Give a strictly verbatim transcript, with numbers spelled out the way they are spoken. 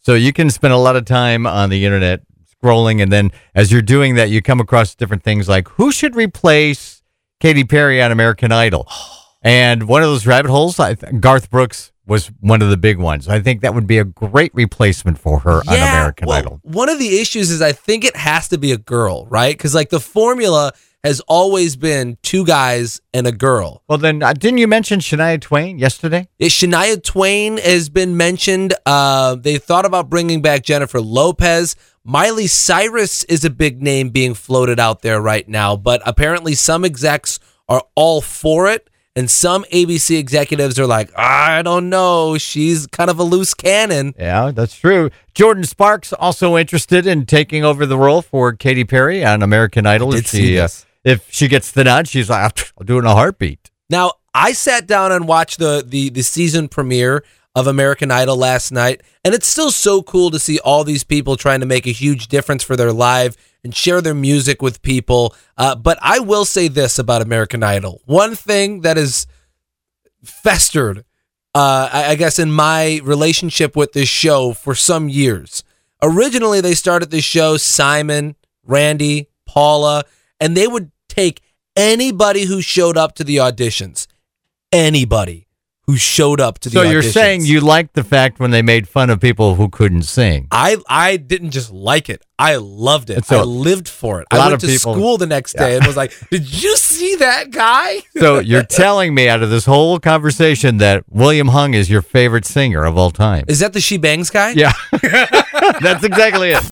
So you can spend a lot of time on the internet scrolling, and then as you're doing that, you come across different things like who should replace Katy Perry on American Idol. And one of those rabbit holes, I th- Garth Brooks was one of the big ones. I think that would be a great replacement for her yeah, on American well, Idol. One of the issues is I think it has to be a girl, right? Because like the formula has always been two guys and a girl. Well, then, uh, didn't you mention Shania Twain yesterday? Yeah, Shania Twain has been mentioned. Uh, they thought about bringing back Jennifer Lopez. Miley Cyrus is a big name being floated out there right now, but apparently some execs are all for it, and some A B C executives are like, I don't know, she's kind of a loose cannon. Yeah, that's true. Jordan Sparks also interested in taking over the role for Katy Perry on American Idol. I did If she, see uh, this. if she gets the nod, she's like, I'll do it in a heartbeat. Now, I sat down and watched the, the the season premiere of American Idol last night, and it's still so cool to see all these people trying to make a huge difference for their life and share their music with people. Uh, but I will say this about American Idol. One thing that is festered, uh, I, I guess, in my relationship with this show for some years. Originally, they started this show, Simon, Randy, Paula, and they would take anybody who showed up to the auditions. Anybody who showed up to the So auditions. you're saying you liked the fact when they made fun of people who couldn't sing. I I didn't just like it. I loved it. So I lived for it. a I lot went of to people- school the next day and was like, did you see that guy? So you're telling me out of this whole conversation that William Hung is your favorite singer of all time. Is that the She Bangs guy? Yeah, that's exactly it.